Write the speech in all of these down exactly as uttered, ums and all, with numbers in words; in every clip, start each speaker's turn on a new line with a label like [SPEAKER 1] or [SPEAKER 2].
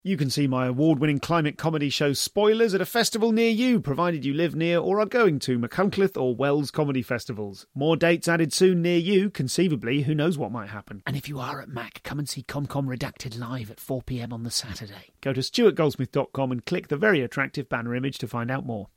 [SPEAKER 1] You can see my award-winning climate comedy show Spoilers at a festival near you, provided you live near or are going to Machynlleth or Wells comedy festivals. More dates added soon near you, conceivably, who knows what might happen. And if you are at Mac, come and see ComCom Redacted live at four p m on the Saturday. Go to stuart goldsmith dot com and click the very attractive banner image to find out more.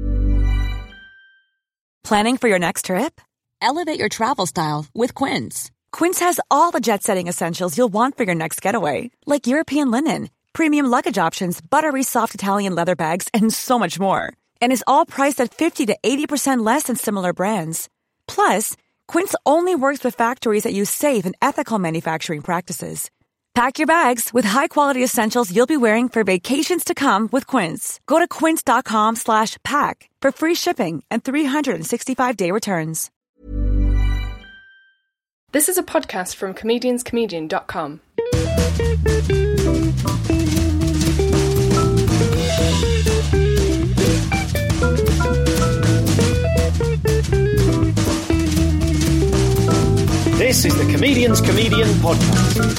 [SPEAKER 2] Planning for your next trip? Elevate your travel style with Quince. Quince has all the jet-setting essentials you'll want for your next getaway, like European linen, premium luggage options, buttery soft Italian leather bags, and so much more. And is all priced at fifty to eighty percent less than similar brands. Plus, Quince only works with factories that use safe and ethical manufacturing practices. Pack your bags with high-quality essentials you'll be wearing for vacations to come with Quince. Go to quince.com slash pack for free shipping and three sixty-five day returns.
[SPEAKER 3] This is a podcast from comedians comedian dot com.
[SPEAKER 1] This is the Comedians Comedian Podcast.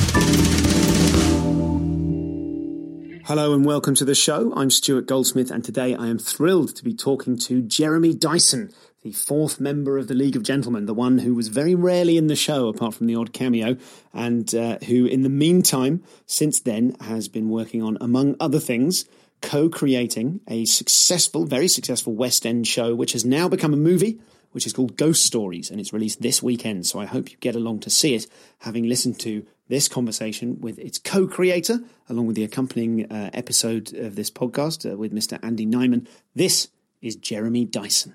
[SPEAKER 1] Hello and welcome to the show. I'm Stuart Goldsmith, and today I am thrilled to be talking to Jeremy Dyson, the fourth member of the League of Gentlemen, the one who was very rarely in the show apart from the odd cameo, and uh, who in the meantime, since then, has been working on, among other things, co-creating a successful, very successful West End show, which has now become a movie, which is called Ghost Stories, and it's released this weekend, so I hope you get along to see it, having listened to this conversation with its co-creator, along with the accompanying uh, episode of this podcast uh, with Mister Andy Nyman. This is Jeremy Dyson.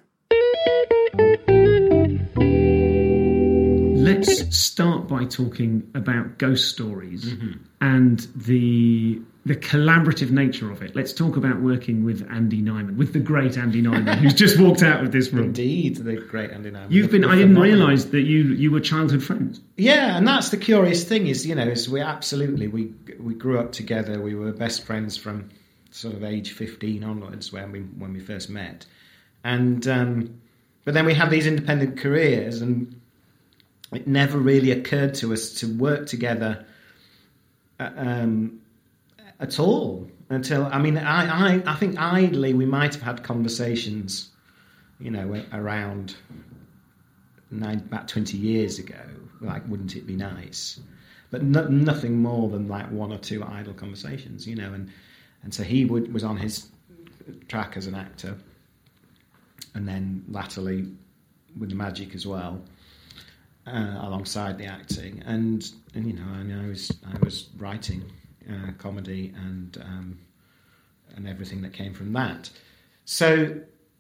[SPEAKER 1] Let's start by talking about Ghost Stories mm-hmm. and the the collaborative nature of it. Let's talk about working with Andy Nyman, with the great Andy Nyman, who's just walked out of this room.
[SPEAKER 4] Indeed, the great Andy Nyman.
[SPEAKER 1] You've been. I didn't realise that you you were childhood friends.
[SPEAKER 4] Yeah, and that's the curious thing is, you know, is we absolutely we we grew up together. We were best friends from sort of age fifteen onwards when we when we first met, and um, but then we had these independent careers, and it never really occurred to us to work together. Uh, um, At all until I mean I, I I think idly we might have had conversations, you know, around nine, about twenty years ago. Like, wouldn't it be nice? But no, nothing more than like one or two idle conversations, you know. And and so he would, was on his track as an actor, and then latterly with the magic as well, uh, alongside the acting. And and you know, and I was I was writing. Uh, comedy and um, and everything that came from that. So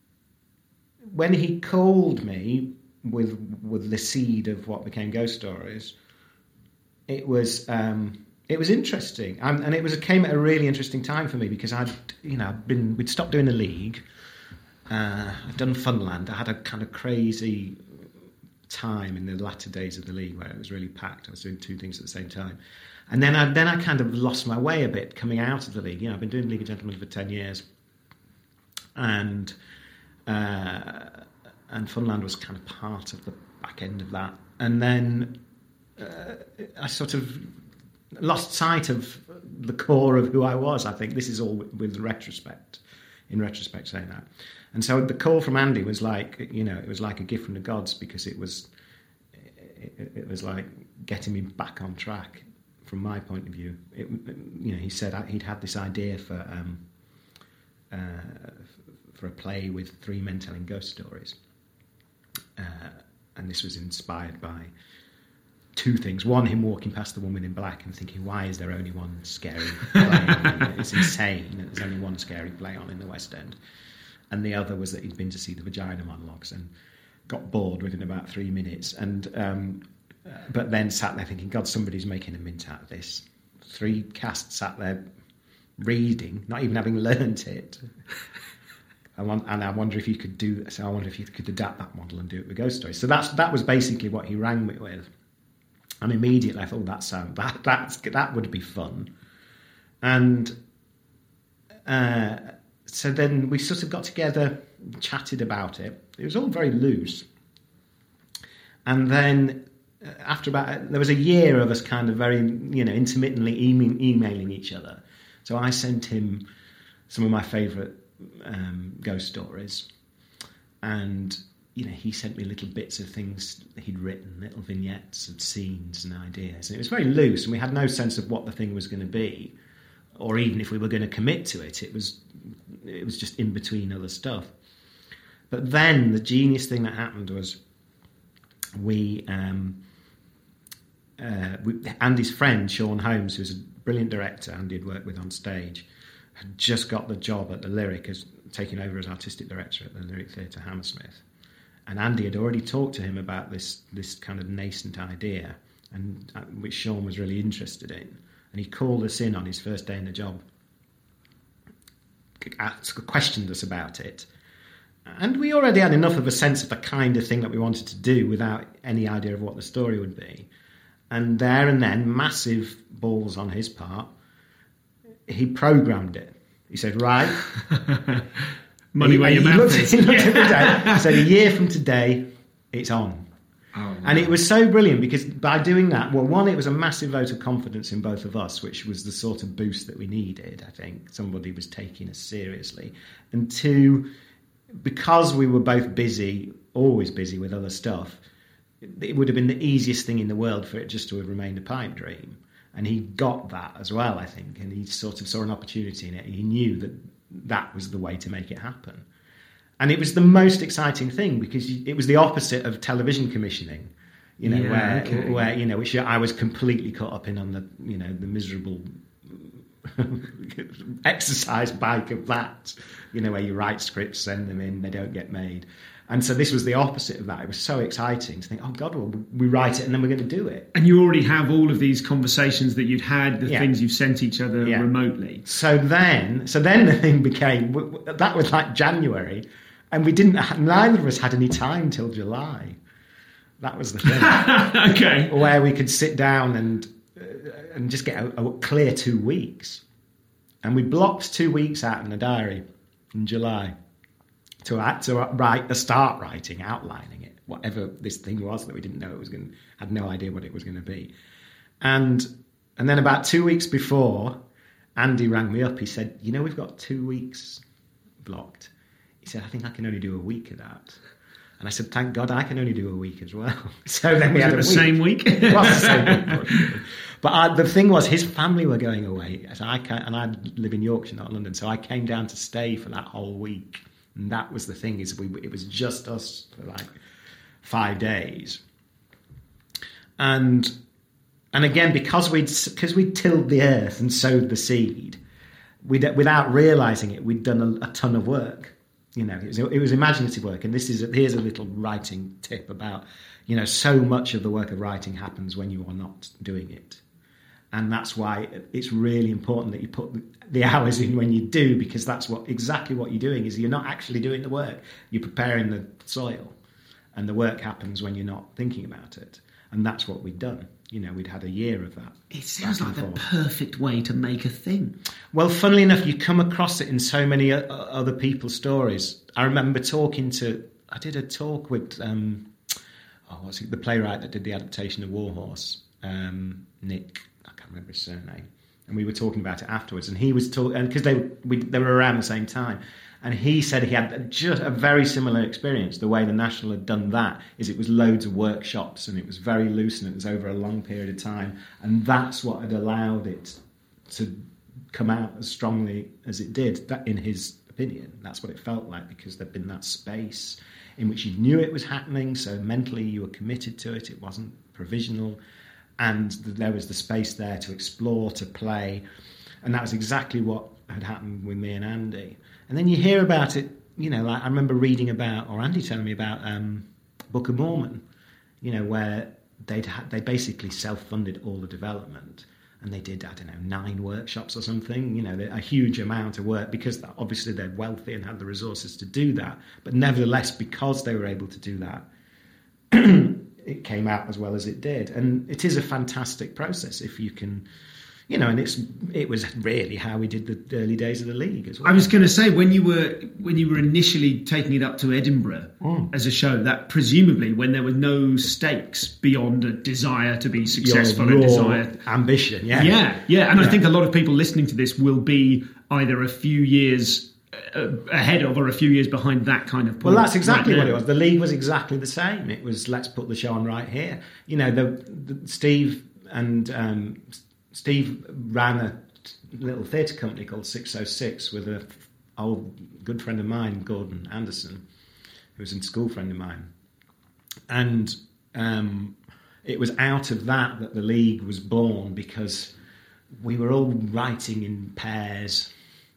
[SPEAKER 4] when he called me with with the seed of what became Ghost Stories, it was um, it was interesting, um, and it was it came at a really interesting time for me because I'd you know been we'd stopped doing the League. Uh, I'd done Funland. I had a kind of crazy time in the latter days of the League where it was really packed. I was doing two things at the same time. And then I then I kind of lost my way a bit coming out of the League. You know, I've been doing League of Gentlemen for ten years, and uh, and Funland was kind of part of the back end of that. And then uh, I sort of lost sight of the core of who I was. I think this is all with, with retrospect, in retrospect, saying that. And so the call from Andy was like, you know, it was like a gift from the gods because it was it, it was like getting me back on track. From my point of view, it, you know, he said he'd had this idea for um, uh, for a play with three men telling ghost stories, uh, and this was inspired by two things. One, him walking past the woman in black and thinking, "Why is there only one scary play on? It's insane that there's only one scary play on in the West End." And the other was that he'd been to see the Vagina monologues and got bored within about three minutes, and. Um, But then sat there thinking, God, somebody's making a mint out of this. Three casts sat there reading, not even having learnt it. I want, and I wonder if you could do. So I wonder if you could adapt that model and do it with Ghost Stories. So that's that was basically what he rang me with. And immediately I thought, that sound that that's that would be fun. And uh, so then we sort of got together, chatted about it. It was all very loose. And then. After about, there was a year of us kind of very, you know, intermittently e- emailing each other. So I sent him some of my favourite um, ghost stories, and you know, he sent me little bits of things he'd written, little vignettes of scenes and ideas, and it was very loose, and we had no sense of what the thing was going to be, or even if we were going to commit to it. It was it was just in between other stuff. But then the genius thing that happened was we, um, uh, we Andy's friend Sean Holmes, who was a brilliant director Andy had worked with on stage, had just got the job at the Lyric, as taking over as artistic director at the Lyric Theatre Hammersmith. And Andy had already talked to him about this this kind of nascent idea, and uh, which Sean was really interested in. And he called us in on his first day in the job, asked, questioned us about it. And we already had enough of a sense of the kind of thing that we wanted to do without any idea of what the story would be. And there and then, massive balls on his part, he programmed it. He said, right.
[SPEAKER 5] Money where your mouth is.
[SPEAKER 4] He looked at the day. He said, a year from today, it's on.
[SPEAKER 5] Oh, wow.
[SPEAKER 4] And it was so brilliant because by doing that, well, one, it was a massive vote of confidence in both of us, which was the sort of boost that we needed, I think. Somebody was taking us seriously. And two, because we were both busy, always busy with other stuff, it would have been the easiest thing in the world for it just to have remained a pipe dream. And he got that as well, I think, and he sort of saw an opportunity in it. He knew that that was the way to make it happen. And it was the most exciting thing because it was the opposite of television commissioning, you know,
[SPEAKER 5] yeah,
[SPEAKER 4] where,
[SPEAKER 5] okay.
[SPEAKER 4] where, you know, which I was completely caught up in on the, you know, the miserable exercise bike of that, you know, where you write scripts, send them in, they don't get made. And so this was the opposite of that. It was so exciting to think, oh, God, well, we write it and then we're going to do it.
[SPEAKER 5] And you already have all of these conversations that you'd had, the
[SPEAKER 4] yeah.
[SPEAKER 5] things you've sent each other
[SPEAKER 4] yeah.
[SPEAKER 5] remotely.
[SPEAKER 4] So then, so then the thing became, that was like January, and we didn't, neither of us had any time till July. That was the thing.
[SPEAKER 5] Okay.
[SPEAKER 4] Where we could sit down and uh, and just get a, a clear two weeks. And we blocked two weeks out in the diary in July. To, to write, to start writing, outlining it, whatever this thing was that we didn't know it was going to, had no idea what it was going to be. And and then about two weeks before, Andy rang me up. He said, you know, we've got two weeks blocked. He said, I think I can only do a week of that. And I said, thank God I can only do a week as well. So then we
[SPEAKER 5] was
[SPEAKER 4] had
[SPEAKER 5] it
[SPEAKER 4] a
[SPEAKER 5] the
[SPEAKER 4] week.
[SPEAKER 5] same week?
[SPEAKER 4] It was the same week. But I, the thing was, his family were going away, so I can, and I live in Yorkshire, not London, so I came down to stay for that whole week. And that was the thing, is we it was just us for like five days. And and again, because we'd because we'd tilled the earth and sowed the seed, we'd, without realising it, we'd done a, a ton of work. You know, it was, it was imaginative work. And this is a, here's a little writing tip about, you know, so much of the work of writing happens when you are not doing it. And that's why it's really important that you put the hours in when you do, because that's what exactly what you're doing is you're not actually doing the work. You're preparing the soil, and the work happens when you're not thinking about it. And that's what we'd done. You know, we'd had a year of that.
[SPEAKER 5] It sounds like the perfect way to make a thing.
[SPEAKER 4] Well, funnily enough, you come across it in so many other people's stories. I remember talking to, I did a talk with, um, oh, what's it, the playwright that did the adaptation of Warhorse, um, Nick. I can't remember his surname, and we were talking about it afterwards. And he was talking, and because they we, they were around the same time, and he said he had just a very similar experience. The way the National had done that is it was loads of workshops, and it was very loose, and it was over a long period of time, and that's what had allowed it to come out as strongly as it did. That, in his opinion, that's what it felt like, because there'd been that space in which you knew it was happening, so mentally you were committed to it. It wasn't provisional. And there was the space there to explore, to play. And that was exactly what had happened with me and Andy. And then you hear about it, you know, like I remember reading about, or Andy telling me about um, Book of Mormon, you know, where they'd ha- they basically self-funded all the development. And they did, I don't know, nine workshops or something, you know, a huge amount of work, because obviously they're wealthy and had the resources to do that. But nevertheless, because they were able to do that, it came out as well as it did. And it is a fantastic process if you can You know, and it's it was really how we did the early days of the league as well.
[SPEAKER 5] I was going to say, when you were when you were initially taking it up to Edinburgh
[SPEAKER 4] mm.
[SPEAKER 5] as a show, that presumably when there were no stakes beyond a desire to be successful,
[SPEAKER 4] Your
[SPEAKER 5] a
[SPEAKER 4] raw
[SPEAKER 5] desire,
[SPEAKER 4] ambition, yeah,
[SPEAKER 5] yeah, yeah. And
[SPEAKER 4] yeah.
[SPEAKER 5] I think a lot of people listening to this will be either a few years uh, ahead of or a few years behind that kind of point.
[SPEAKER 4] Well, that's exactly
[SPEAKER 5] right
[SPEAKER 4] what it was. The league was exactly the same. It was, let's put the show on right here. You know, the, the Steve and um, Steve ran a little theatre company called six oh six with a old good friend of mine, Gordon Anderson, who was a school friend of mine. And um, it was out of that that the league was born, because we were all writing in pairs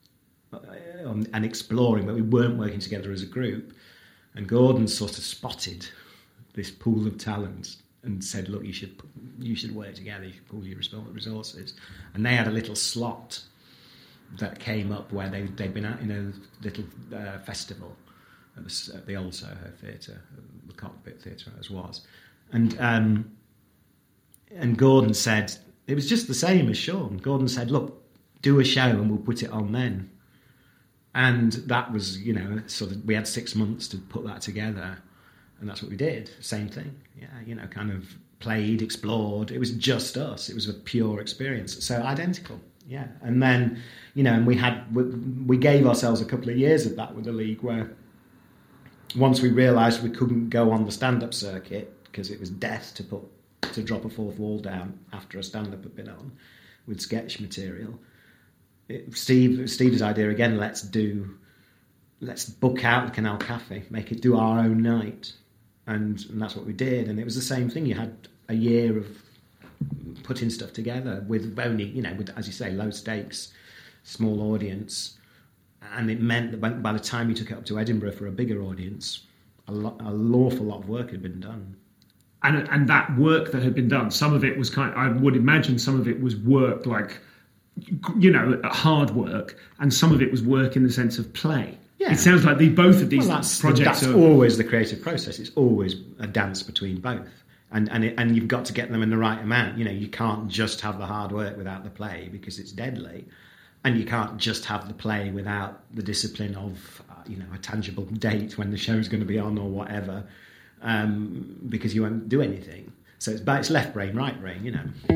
[SPEAKER 4] and exploring, but we weren't working together as a group. And Gordon sort of spotted this pool of talent and said, look, you should you should work together, you should pool your resources. And they had a little slot that came up where they, they'd been out in a little uh, festival at the, at the old Soho Theatre, the Cockpit Theatre as was. And, um, and Gordon said, it was just the same as Sean. Gordon said, look, do a show and we'll put it on then. And that was, you know, sort of, we had six months to put that together. And that's what we did. Same thing. Yeah, you know, kind of played, explored. It was just us. It was a pure experience. So identical. Yeah. And then, you know, and we had, we, we gave ourselves a couple of years of that with the league, where once we realised we couldn't go on the stand-up circuit because it was death to put, to drop a fourth wall down after a stand-up had been on with sketch material. It, Steve, Steve's idea again, let's do, let's book out the Canal Cafe, make it, do our own night. And, and that's what we did. And it was the same thing. You had a year of putting stuff together with only, you know, with, as you say, low stakes, small audience. And it meant that by the time you took it up to Edinburgh for a bigger audience, a lot, an awful lot of work had been done.
[SPEAKER 5] And and that work that had been done, some of it was kind, I would imagine some of it was work like, you know, hard work, and some of it was work in the sense of play. Yeah. It sounds like the, both of these
[SPEAKER 4] well, that's,
[SPEAKER 5] projects
[SPEAKER 4] that's
[SPEAKER 5] are...
[SPEAKER 4] always the creative process. It's always a dance between both. And and it, and you've got to get them in the right amount. You know, you can't just have the hard work without the play, because it's deadly. And you can't just have the play without the discipline of, uh, you know, a tangible date when the show's going to be on or whatever, um, because you won't do anything. So it's, it's left brain, right brain, you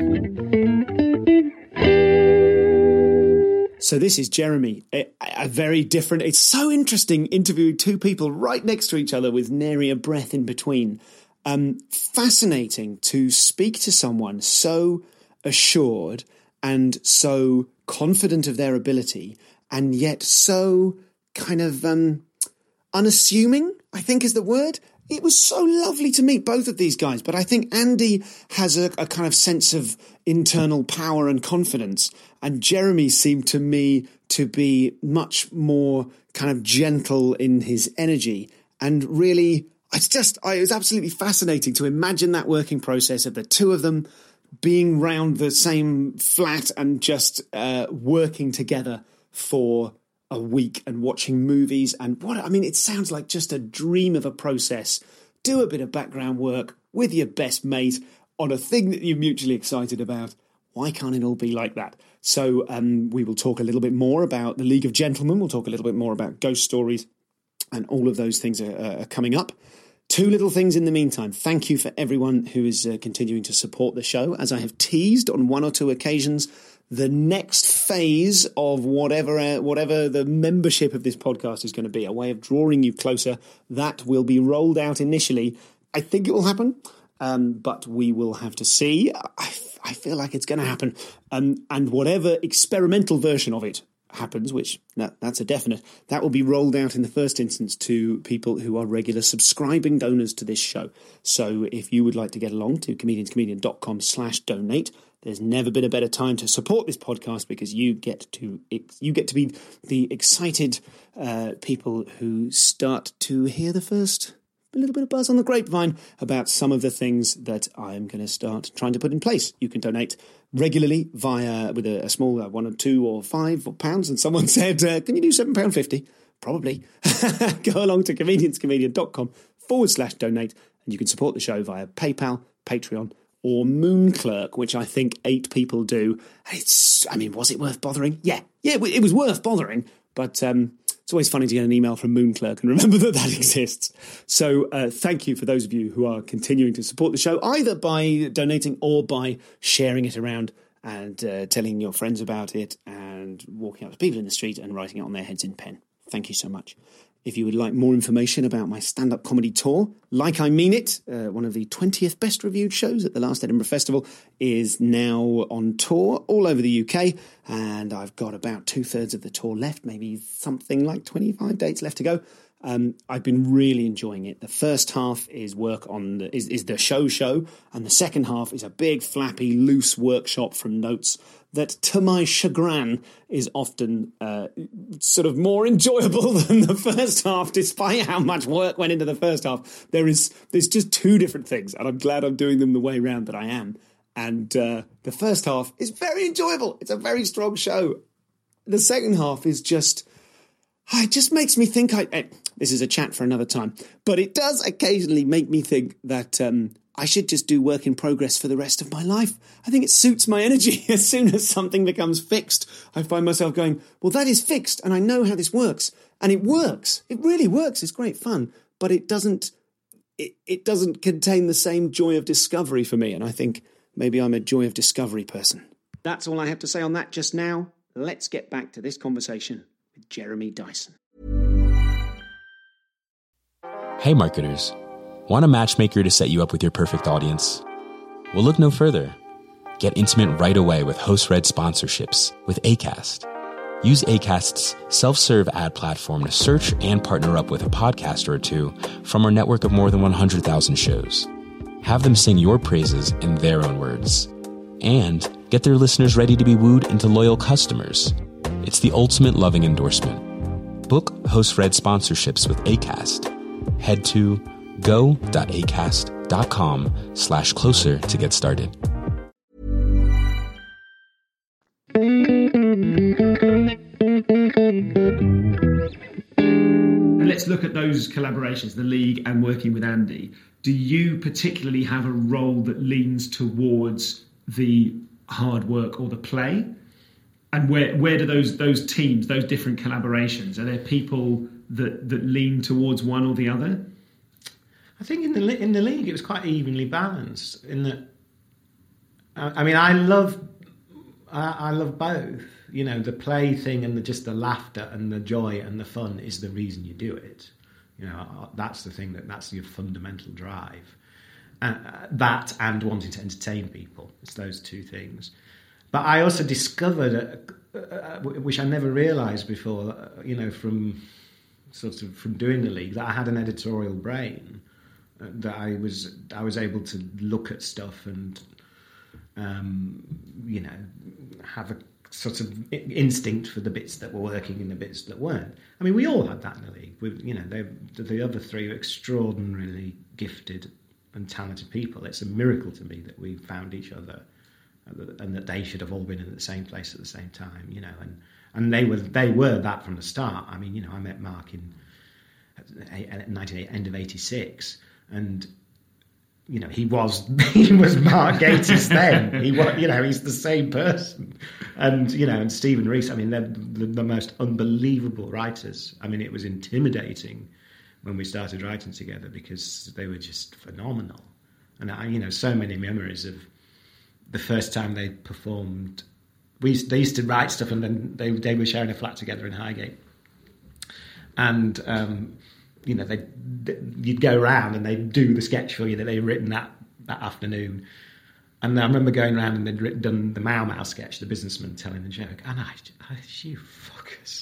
[SPEAKER 4] know.
[SPEAKER 1] So this is Jeremy, a, a very different... It's so interesting interviewing two people right next to each other with nary a breath in between. Um, fascinating to speak to someone so assured and so confident of their ability, and yet so kind of um, unassuming, I think is the word. It was so lovely to meet both of these guys, but I think Andy has a, a kind of sense of internal power and confidence, and Jeremy seemed to me to be much more kind of gentle in his energy, and really, it's just, it was absolutely fascinating to imagine that working process of the two of them being round the same flat and just uh, working together for a week and watching movies. And what, I mean, it sounds like just a dream of a process. Do a bit of background work with your best mate on a thing that you're mutually excited about. Why can't it all be like that? So um, we will talk a little bit more about the League of Gentlemen. We'll talk a little bit more about ghost stories, and all of those things are, are coming up. Two little things in the meantime. Thank you for everyone who is uh, continuing to support the show. As I have teased on one or two occasions, the next phase of whatever uh, whatever the membership of this podcast is going to be, a way of drawing you closer, that will be rolled out initially. I think it will happen, um, but we will have to see. I, I feel like it's going to happen. Um, and whatever experimental version of it happens, which that, that's a definite, that will be rolled out in the first instance to people who are regular subscribing donors to this show. So if you would like to get along to comedianscomedian.com slash donate, there's never been a better time to support this podcast, because you get to you get to be the excited uh, people who start to hear the first a little bit of buzz on the grapevine about some of the things that I'm going to start trying to put in place. You can donate regularly via with a, a small uh, one or two or five pounds. And someone said, uh, "Can you do seven pound fifty?" Probably. Go along to comedianscomedian.com forward slash donate, and you can support the show via PayPal, Patreon, or Moon Clerk, which I think eight people do. It's, I mean, was it worth bothering? Yeah, yeah, it was worth bothering, but um, it's always funny to get an email from Moon Clerk and remember that that exists. So uh, thank you for those of you who are continuing to support the show, either by donating or by sharing it around and uh, telling your friends about it and walking up to people in the street and writing it on their heads in pen. Thank you so much. If you would like more information about my stand-up comedy tour, Like I Mean It, uh, one of the twentieth best reviewed shows at the last Edinburgh Festival, is now on tour all over the U K, and I've got about two-thirds of the tour left, maybe something like twenty-five dates left to go. Um, I've been really enjoying it. The first half is work on the, is, is the show show, and the second half is a big, flappy, loose workshop from notes that, to my chagrin, is often uh, sort of more enjoyable than the first half, despite how much work went into the first half. There is there's just two different things, and I'm glad I'm doing them the way round that I am. And uh, the first half is very enjoyable. It's a very strong show. The second half is just... It just makes me think, I, eh, this is a chat for another time, but it does occasionally make me think that um, I should just do work in progress for the rest of my life. I think it suits my energy. As soon as something becomes fixed, I find myself going, well, that is fixed and I know how this works. And it works. It really works. It's great fun, but it doesn't, it, it doesn't contain the same joy of discovery for me. And I think maybe I'm a joy of discovery person. That's all I have to say on that just now. Let's get back to this conversation. Jeremy Dyson.
[SPEAKER 6] Hey marketers, want a matchmaker to set you up with your perfect audience? Well, look no further. Get intimate right away with host-read sponsorships with Acast. Use Acast's self-serve ad platform to search and partner up with a podcaster or two from our network of more than one hundred thousand shows. Have them sing your praises in their own words. And get their listeners ready to be wooed into loyal customers. It's the ultimate loving endorsement. Book host-read sponsorships with Acast. Head to go.acast.com slash closer to get started.
[SPEAKER 5] Let's look at those collaborations, the League and working with Andy. Do you particularly have a role that leans towards the hard work or the play? And where where do those those teams, those different collaborations, are there people that, that lean towards one or the other?
[SPEAKER 4] I think in the in the League it was quite evenly balanced. In that, I mean, I love I, I love both. You know, the play thing and the, just the laughter and the joy and the fun is the reason you do it. You know, that's the thing that that's your fundamental drive. Uh, that and wanting to entertain people. It's those two things. But I also discovered, uh, uh, which I never realised before, uh, you know, from sort of from doing the League, that I had an editorial brain, uh, that I was I was able to look at stuff and, um, you know, have a sort of instinct for the bits that were working and the bits that weren't. I mean, we all had that in the League. We, you know, they, the other three were extraordinarily gifted and talented people. It's a miracle to me that we found each other. And that they should have all been in the same place at the same time, you know, and, and they were they were that from the start. I mean, you know, I met Mark in ninety-eight, end of eighty-six, and you know he was he was Mark Gatiss then. He was, you know, he's the same person, and you know, and Stephen Rees. I mean, they're the, the most unbelievable writers. I mean, it was intimidating when we started writing together because they were just phenomenal, and I, you know, so many memories of the first time they performed. We used, they used to write stuff, and then they they were sharing a flat together in Highgate. And um, you know, they you'd go around and they'd do the sketch for you that they'd written that that afternoon. And I remember going around and they'd written, done the Mau Mau sketch, the businessman telling the joke. And I, I you fuckers,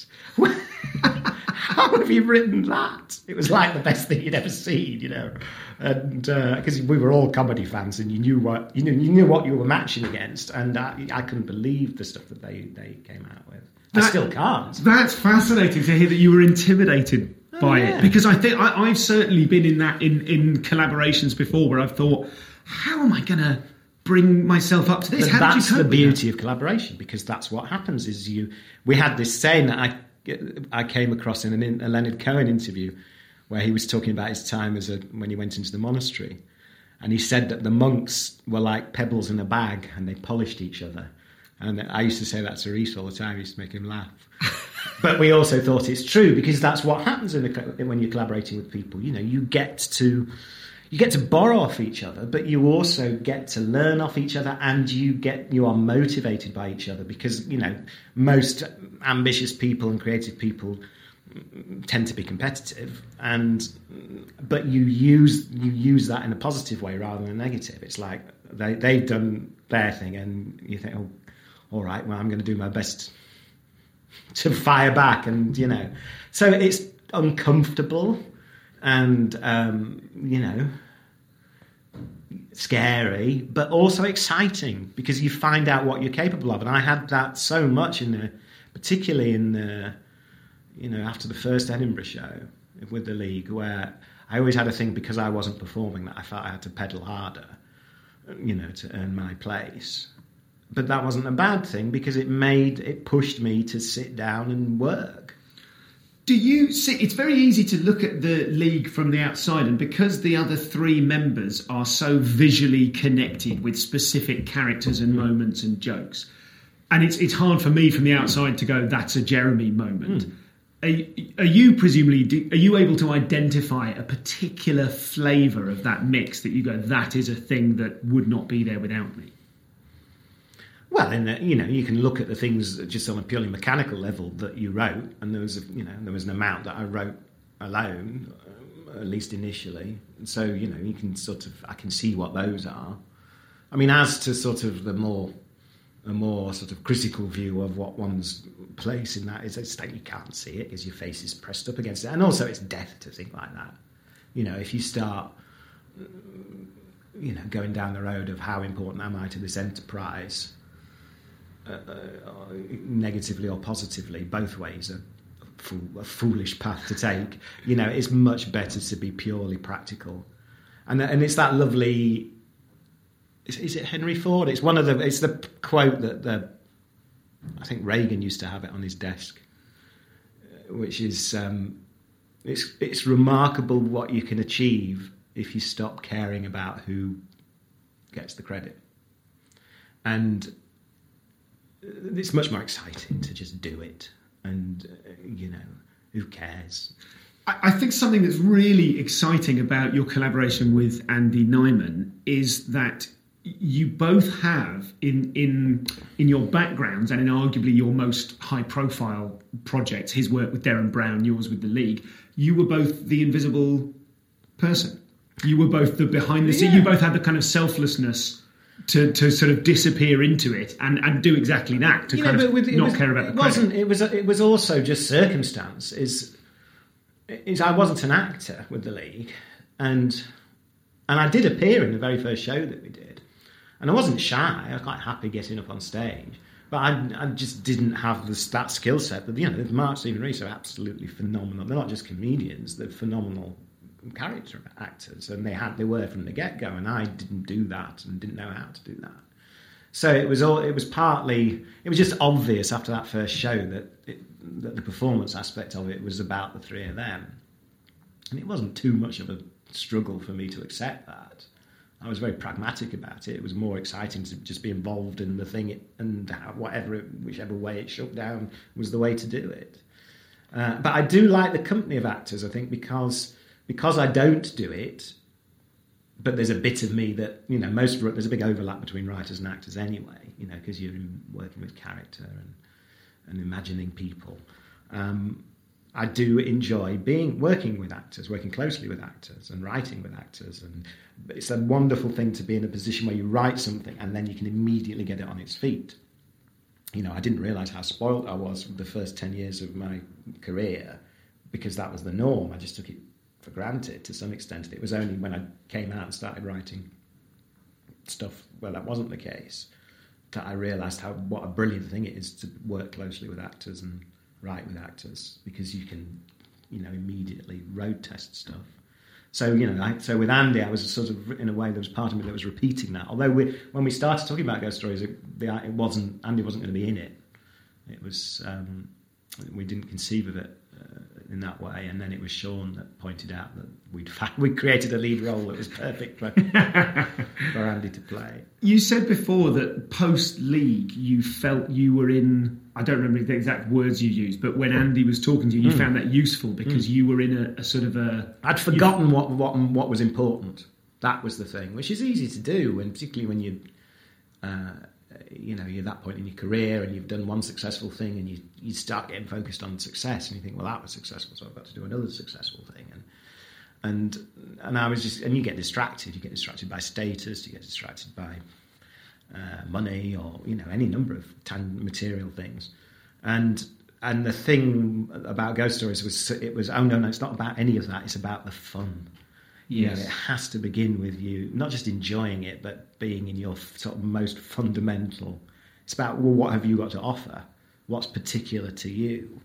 [SPEAKER 4] how have you written that? It was like the best thing you'd ever seen, you know. And because uh, we were all comedy fans, and you knew what you knew, you knew what you were matching against, and I, I couldn't believe the stuff that they, they came out with. I that, still can't.
[SPEAKER 5] That's fascinating to hear that you were intimidated oh, by yeah. it, because I think I, I've certainly been in that in, in collaborations before where I've thought, how am I going to bring myself up to this?
[SPEAKER 4] How that's the beauty of collaboration, because that's what happens. Is you we had this saying that I I came across in a Leonard Cohen interview, where he was talking about his time as a when he went into the monastery, And he said that the monks were like pebbles in a bag and they polished each other. And I used to say that to Reese all the time. I used to make him laugh. But we also thought it's true because that's what happens in a, when you're collaborating with people. You know, you get to you get to borrow off each other, but you also get to learn off each other, and you get you are motivated by each other because, you know, most ambitious people and creative people tend to be competitive, and but you use you use that in a positive way rather than a negative. It's like they they've done their thing, and you think, oh, all right, well, I'm going to do my best to fire back, and you know, so it's uncomfortable and um, you know, scary, but also exciting because you find out what you're capable of. And I had that so much in the, particularly in the, you know, after the first Edinburgh show with the League, where I always had a thing because I wasn't performing that I felt I had to pedal harder, you know, to earn my place. But that wasn't a bad thing because it made, it pushed me to sit down and work.
[SPEAKER 5] Do you see, it's very easy to look at the League from the outside, and because the other three members are so visually connected with specific characters and moments and jokes, and it's it's hard for me from the outside to go, that's a Jeremy moment. Mm. Are, are you presumably, are you able to identify a particular flavour of that mix that you go, that is a thing that would not be there without me?
[SPEAKER 4] Well, in the, you know, you can look at the things just on a purely mechanical level that you wrote, and there was, a, you know, there was an amount that I wrote alone, uh, at least initially. And so, you know, you can sort of, I can see what those are. I mean, as to sort of the more, a more sort of critical view of what one's place in that is, it's like you can't see it because your face is pressed up against it, and also it's death to think like that. You know, if you start, you know, going down the road of how important am I to this enterprise. Uh, uh, negatively or positively, both ways are fool, a foolish path to take. You know, it's much better to be purely practical, and and it's that lovely. Is, is it Henry Ford? It's one of the. It's the quote that the. I think Reagan used to have it on his desk, which is, um, it's it's remarkable what you can achieve if you stop caring about who gets the credit, and. It's much more exciting to just do it, and uh, you know, who cares?
[SPEAKER 5] I, I think something that's really exciting about your collaboration with Andy Nyman is that you both have in in in your backgrounds and in arguably your most high-profile projects, his work with Derren Brown, yours with the League, you were both the invisible person. You were both the behind the scene.
[SPEAKER 4] Yeah.
[SPEAKER 5] You both had the kind of selflessness. To, to sort of disappear into it and, and do exactly that, to you kind know, of with, not
[SPEAKER 4] was,
[SPEAKER 5] care about the
[SPEAKER 4] it
[SPEAKER 5] credit.
[SPEAKER 4] Wasn't, it was it was also just circumstance. Is is I wasn't an actor with the League, and and I did appear in the very first show that we did, and I wasn't shy. I was quite happy getting up on stage, but I, I just didn't have this, that skill set. But you know, Mark, Stephen Rees are absolutely phenomenal. They're not just comedians; they're phenomenal character actors, and they had they were from the get-go, and I didn't do that and didn't know how to do that. So it was all it was partly it was just obvious after that first show that it, that the performance aspect of it was about the three of them, and it wasn't too much of a struggle for me to accept that. I was very pragmatic about it. It was more exciting to just be involved in the thing, and whatever whichever way it shook down was the way to do it. Uh, but I do like the company of actors, I think, because Because I don't do it, but there's a bit of me that, you know, most there's a big overlap between writers and actors anyway, you know, because you're working with character and, and imagining people. Um, I do enjoy being working with actors, working closely with actors and writing with actors. And it's a wonderful thing to be in a position where you write something and then you can immediately get it on its feet. You know, I didn't realise how spoilt I was for the first ten years of my career because that was the norm. I just took it for granted to some extent. It was only when I came out and started writing stuff where that wasn't the case that I realised how what a brilliant thing it is to work closely with actors and write with actors, because you can, you know, immediately road test stuff. So, you know, I, so with Andy, I was sort of, in a way, there was part of me that was repeating that. Although we, when we started talking about Ghost Stories, it, it wasn't, Andy wasn't going to be in it. It was, um, we didn't conceive of it uh, in that way. And then it was Sean that pointed out that we'd we created a lead role that was perfect for, for Andy to play.
[SPEAKER 5] You said before that post-league you felt you were in, I don't remember the exact words you used, but when Andy was talking to you, you mm. found that useful because mm. you were in a, a sort of a...
[SPEAKER 4] I'd forgotten what, what what was important. That was the thing, which is easy to do, and particularly when you, uh, you know, you're at that point in your career and you've done one successful thing and you, you start getting focused on success and you think, well, that was successful, so I've got to do another successful thing. And and and I was just, and you get distracted. You get distracted by status, you get distracted by uh, money, or, you know, any number of tan- material things. And and the thing about Ghost Stories was, it was, oh, no, no, it's not about any of that. It's about the fun. Yes. You know, it has to begin with you not just enjoying it, but being in your sort of most fundamental. It's about, well, what have you got to offer? What's particular to you?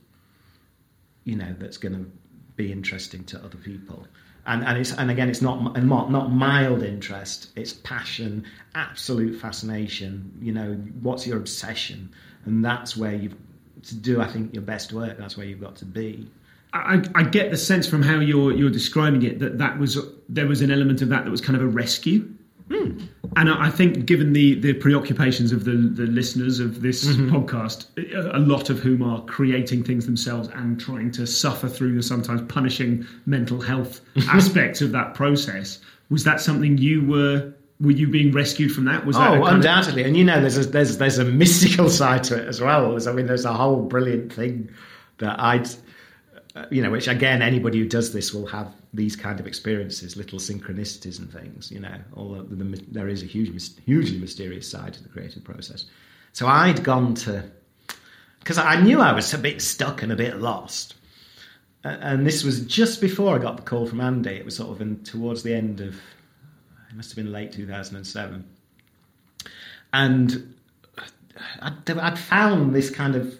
[SPEAKER 4] You know, that's going to be interesting to other people. And and it's and again, it's not not not mild interest. It's passion, absolute fascination. You know, what's your obsession? And that's where you've to do, I think, your best work. That's where you've got to be.
[SPEAKER 5] I, I get the sense from how you're you're describing it that that was there was an element of that that was kind of a rescue, mm. and I, I think given the, the preoccupations of the, the listeners of this mm-hmm. podcast, a lot of whom are creating things themselves and trying to suffer through the sometimes punishing mental health aspects of that process, was that something you were? Were you being rescued from that? Was that
[SPEAKER 4] oh, undoubtedly, of... and you know, there's a, there's there's a mystical side to it as well. I mean, there's a whole brilliant thing that I'd. You know, which again, anybody who does this will have these kind of experiences, little synchronicities and things. You know, although the, the, there is a huge, hugely mysterious side to the creative process. So I'd gone to, because I knew I was a bit stuck and a bit lost, and this was just before I got the call from Andy. It was sort of in, towards the end of, it must have been late two thousand seven, and I'd, I'd found this kind of.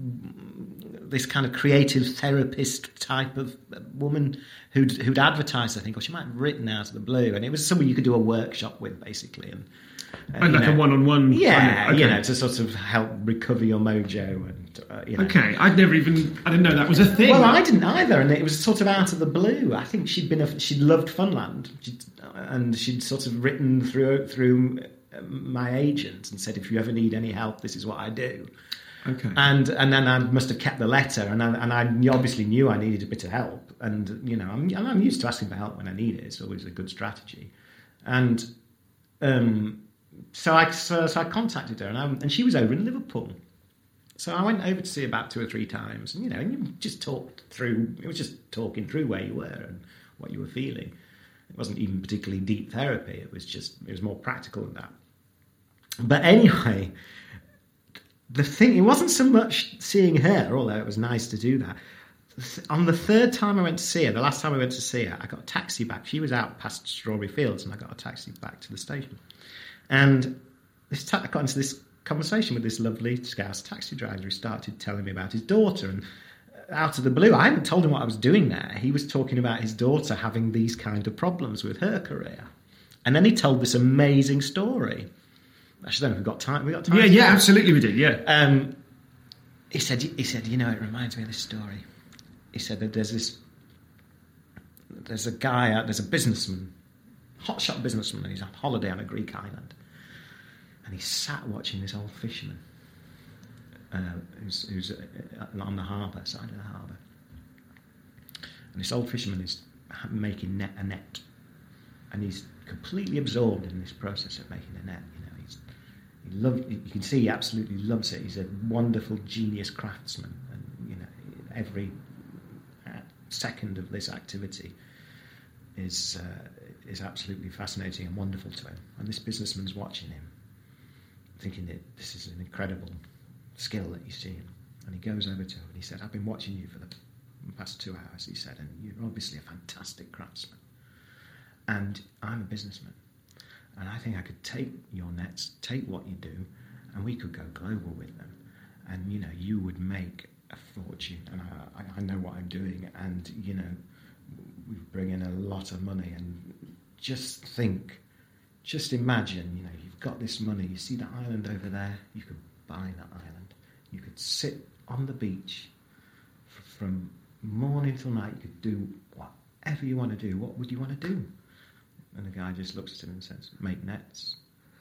[SPEAKER 4] this kind of creative therapist type of woman who'd, who'd advertised, I think, or she might have written out of the blue, and it was someone you could do a workshop with, basically. And,
[SPEAKER 5] uh, like know, a one-on-one?
[SPEAKER 4] Yeah,
[SPEAKER 5] kind of, okay.
[SPEAKER 4] You know, to sort of help recover your mojo. And uh, you know.
[SPEAKER 5] Okay, I'd never even, I didn't know that was a thing.
[SPEAKER 4] Well, I didn't either, and it was sort of out of the blue. I think she'd been, a, she'd loved Funland, she'd, and she'd sort of written through through my agent and said, if you ever need any help, this is what I do.
[SPEAKER 5] Okay.
[SPEAKER 4] And and then I must have kept the letter, and I, and I obviously knew I needed a bit of help, and you know I'm I'm used to asking for help when I need it. It's always a good strategy, and um, so I so, so I contacted her, and I, and she was over in Liverpool, so I went over to see her about two or three times, and you know and you just talked through. It was just talking through where you were and what you were feeling. It wasn't even particularly deep therapy. It was just it was more practical than that. But anyway. The thing, it wasn't so much seeing her, although it was nice to do that. On the third time I went to see her, the last time I went to see her, I got a taxi back. She was out past Strawberry Fields, and I got a taxi back to the station. And this ta- I got into this conversation with this lovely Scouse taxi driver who started telling me about his daughter. And out of the blue, I hadn't told him what I was doing there. He was talking about his daughter having these kind of problems with her career. And then he told this amazing story. Actually, then we've got time. We got time.
[SPEAKER 5] Yeah, yeah, that. Absolutely, we do. Yeah.
[SPEAKER 4] Um, he said, he said, you know, it reminds me of this story. He said that there's this, there's a guy, there's a businessman, hotshot businessman, and he's on holiday on a Greek island, and he's sat watching this old fisherman, uh, who's, who's on the harbour, side of the harbour, and this old fisherman is making net a net, and he's completely absorbed in this process of making a net. He loved, you can see he absolutely loves it. He's a wonderful genius craftsman, and you know every second of this activity is uh, is absolutely fascinating and wonderful to him. And this businessman's watching him, thinking that this is an incredible skill that you see him. And he goes over to him and he said, "I've been watching you for the past two hours." He said, "and you're obviously a fantastic craftsman, and I'm a businessman. And I think I could take your nets, take what you do, and we could go global with them. And, you know, you would make a fortune. And I, I know what I'm doing. And, you know, we bring in a lot of money. And just think, just imagine, you know, you've got this money. You see that island over there? You could buy that island. You could sit on the beach from morning till night, you could do whatever you want to do. What would you want to do? And the guy just looks at him and says, make nets.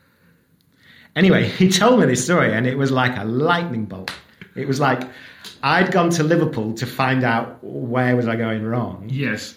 [SPEAKER 4] Anyway, he told me this story, and it was like a lightning bolt. It was like I'd gone to Liverpool to find out where was I going wrong.
[SPEAKER 5] Yes.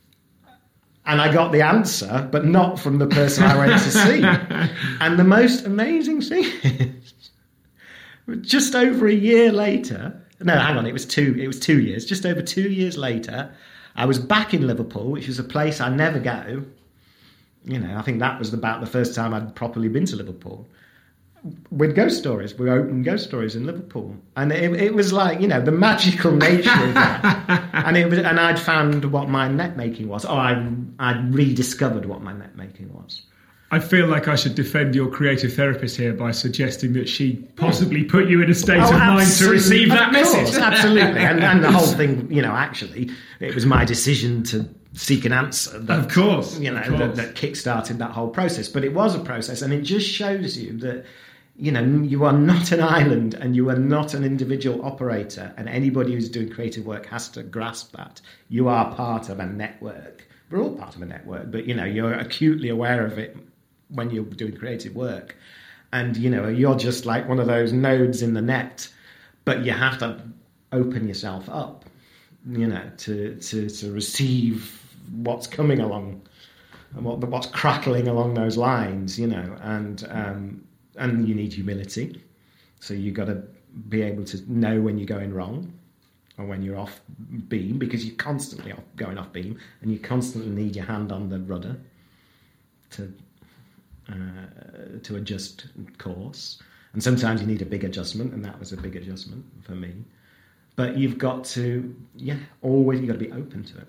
[SPEAKER 4] And I got the answer, but not from the person I went to see. And the most amazing thing is, just over a year later, no, hang on, it was two, it was two years, just over two years later, I was back in Liverpool, which is a place I never go. You know, I think that was about the first time I'd properly been to Liverpool. With ghost stories, we opened ghost stories in Liverpool, and it, it was like, you know, the magical nature of that. And it was, and I'd found what my net making was. Oh, I I'd rediscovered what my net making was.
[SPEAKER 5] I feel like I should defend your creative therapist here by suggesting that she possibly put you in a state oh, of mind to receive that message.
[SPEAKER 4] Absolutely, and, and the whole thing, you know, actually, it was my decision to seek an answer. That,
[SPEAKER 5] of course,
[SPEAKER 4] you know,
[SPEAKER 5] of course.
[SPEAKER 4] That, that kick-started that whole process. But it was a process, and it just shows you that, you know, you are not an island and you are not an individual operator, and anybody who's doing creative work has to grasp that. You are part of a network. We're all part of a network, but, you know, you're acutely aware of it when you're doing creative work. And, you know, you're just like one of those nodes in the net, but you have to open yourself up, you know, to to, to receive what's coming along and what, what's crackling along those lines, you know, and... Um, And you need humility. So you've got to be able to know when you're going wrong or when you're off beam, because you're constantly off, going off beam, and you constantly need your hand on the rudder to uh, to adjust course. And sometimes you need a big adjustment, and that was a big adjustment for me. But you've got to, yeah, always you've got to be open to it.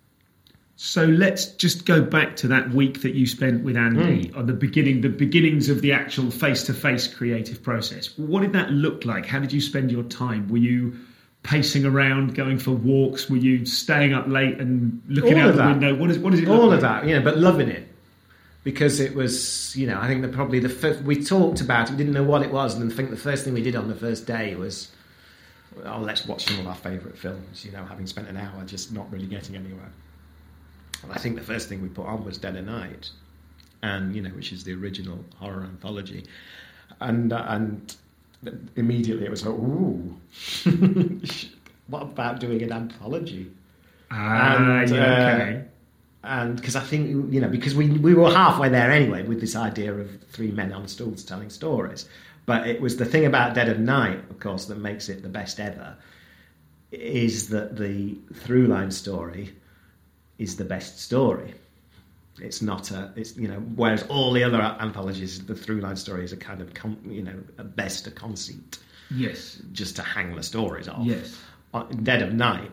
[SPEAKER 5] So let's just go back to that week that you spent with Andy mm. on the beginning, the beginnings of the actual face-to-face creative process. What did that look like? How did you spend your time? Were you pacing around, going for walks? Were you staying up late and looking
[SPEAKER 4] All
[SPEAKER 5] out the
[SPEAKER 4] that.
[SPEAKER 5] window? What is what is it?
[SPEAKER 4] All
[SPEAKER 5] look
[SPEAKER 4] of
[SPEAKER 5] like?
[SPEAKER 4] that, you know, but loving it, because it was, you know, I think that probably the first, we talked about it, we didn't know what it was, and I think the first thing we did on the first day was, oh, let's watch some of our favourite films. You know, having spent an hour just not really getting anywhere. And I think the first thing we put on was Dead of Night, and you know, which is the original horror anthology, and uh, and immediately it was like, ooh, what about doing an anthology?
[SPEAKER 5] Ah,
[SPEAKER 4] and,
[SPEAKER 5] yeah,
[SPEAKER 4] uh,
[SPEAKER 5] okay.
[SPEAKER 4] And because I think, you know, because we we were halfway there anyway with this idea of three men on stools telling stories, but it was the thing about Dead of Night, of course, that makes it the best ever, is that the through line story is the best story. It's not a, it's, you know, whereas all the other anthologies, the through line story is a kind of, con, you know, at best a conceit.
[SPEAKER 5] Yes.
[SPEAKER 4] Just to hang the stories off.
[SPEAKER 5] Yes.
[SPEAKER 4] On Dead of Night,